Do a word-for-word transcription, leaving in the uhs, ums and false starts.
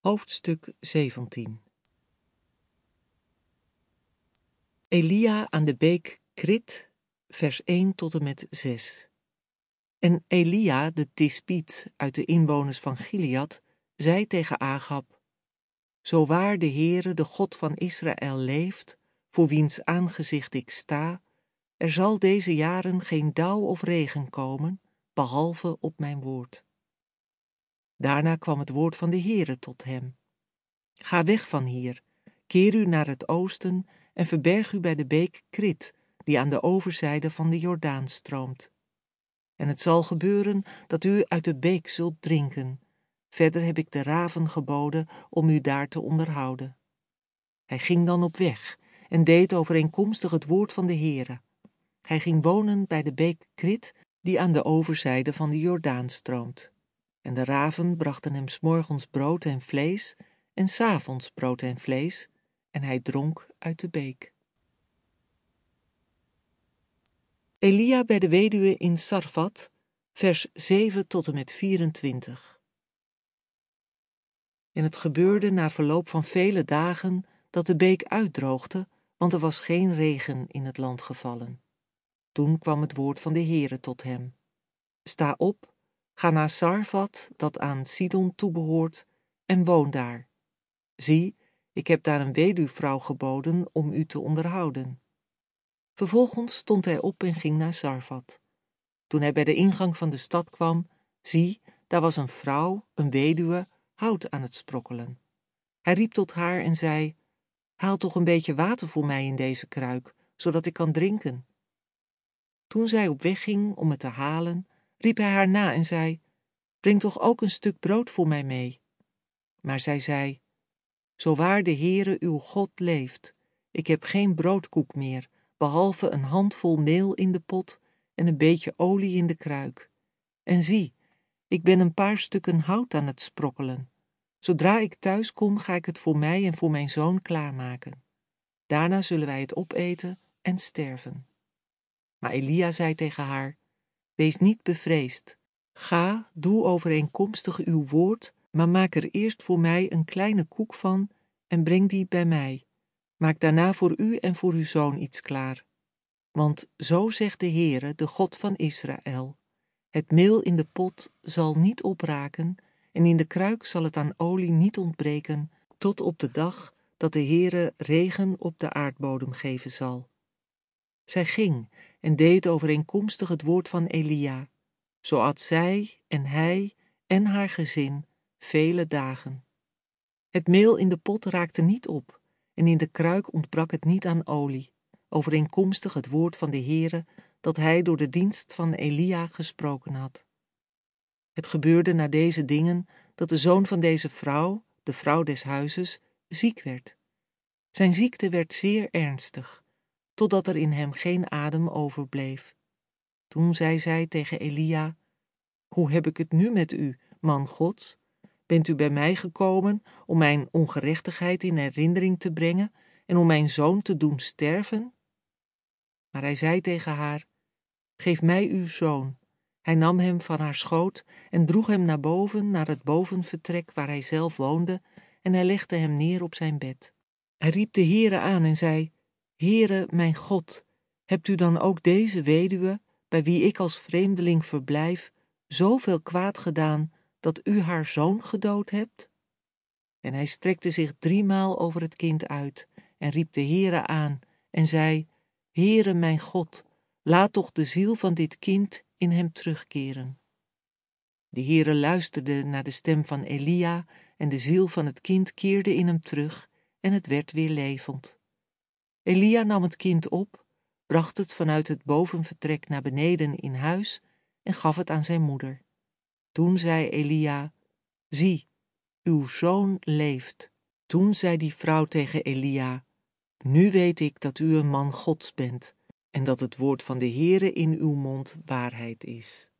Hoofdstuk zeventien. Elia aan de beek Krit, vers één tot en met zes. En Elia, de Tispiet uit de inwoners van Gilead, zei tegen Agab: Zo waar de Heere, de God van Israël, leeft, voor wiens aangezicht ik sta, er zal deze jaren geen dauw of regen komen, behalve op mijn woord. Daarna kwam het woord van de Heere tot hem. Ga weg van hier, keer u naar het oosten en verberg u bij de beek Krit, die aan de overzijde van de Jordaan stroomt. En het zal gebeuren dat u uit de beek zult drinken. Verder heb ik de raven geboden om u daar te onderhouden. Hij ging dan op weg en deed overeenkomstig het woord van de Heere. Hij ging wonen bij de beek Krit, die aan de overzijde van de Jordaan stroomt. En de raven brachten hem 's morgens brood en vlees, en 's avonds brood en vlees, en hij dronk uit de beek. Elia bij de weduwe in Sarfat, vers zeven tot en met vierentwintig. En het gebeurde na verloop van vele dagen dat de beek uitdroogde, want er was geen regen in het land gevallen. Toen kwam het woord van de Heere tot hem. Sta op, ga naar Sarfat, dat aan Sidon toebehoort, en woon daar. Zie, ik heb daar een weduwvrouw geboden om u te onderhouden. Vervolgens stond hij op en ging naar Sarfat. Toen hij bij de ingang van de stad kwam, zie, daar was een vrouw, een weduwe, hout aan het sprokkelen. Hij riep tot haar en zei: Haal toch een beetje water voor mij in deze kruik, zodat ik kan drinken. Toen zij op weg ging om het te halen, riep hij haar na en zei: Breng toch ook een stuk brood voor mij mee. Maar zij zei: Zo waar de Heere uw God leeft, ik heb geen broodkoek meer, behalve een handvol meel in de pot en een beetje olie in de kruik. En zie, ik ben een paar stukken hout aan het sprokkelen. Zodra ik thuis kom, ga ik het voor mij en voor mijn zoon klaarmaken. Daarna zullen wij het opeten en sterven. Maar Elia zei tegen haar: Wees niet bevreesd. Ga, doe overeenkomstig uw woord, maar maak er eerst voor mij een kleine koek van en breng die bij mij. Maak daarna voor u en voor uw zoon iets klaar. Want zo zegt de Heere, de God van Israël: Het meel in de pot zal niet opraken en in de kruik zal het aan olie niet ontbreken, tot op de dag dat de Heere regen op de aardbodem geven zal. Zij ging en deed overeenkomstig het woord van Elia. Zo at zij en hij en haar gezin vele dagen. Het meel in de pot raakte niet op en in de kruik ontbrak het niet aan olie, overeenkomstig het woord van de Heere dat hij door de dienst van Elia gesproken had. Het gebeurde na deze dingen dat de zoon van deze vrouw, de vrouw des huizes, ziek werd. Zijn ziekte werd zeer ernstig, totdat er in hem geen adem overbleef. Toen zei zij tegen Elia: Hoe heb ik het nu met u, man Gods? Bent u bij mij gekomen om mijn ongerechtigheid in herinnering te brengen en om mijn zoon te doen sterven? Maar hij zei tegen haar: Geef mij uw zoon. Hij nam hem van haar schoot en droeg hem naar boven, naar het bovenvertrek waar hij zelf woonde, en hij legde hem neer op zijn bed. Hij riep de Heere aan en zei: Heere, mijn God, hebt u dan ook deze weduwe, bij wie ik als vreemdeling verblijf, zoveel kwaad gedaan, dat u haar zoon gedood hebt? En hij strekte zich driemaal over het kind uit en riep de Heere aan en zei: Heere, mijn God, laat toch de ziel van dit kind in hem terugkeren. De Heere luisterde naar de stem van Elia en de ziel van het kind keerde in hem terug en het werd weer levend. Elia nam het kind op, bracht het vanuit het bovenvertrek naar beneden in huis en gaf het aan zijn moeder. Toen zei Elia: Zie, uw zoon leeft. Toen zei die vrouw tegen Elia: Nu weet ik dat u een man Gods bent en dat het woord van de Heere in uw mond waarheid is.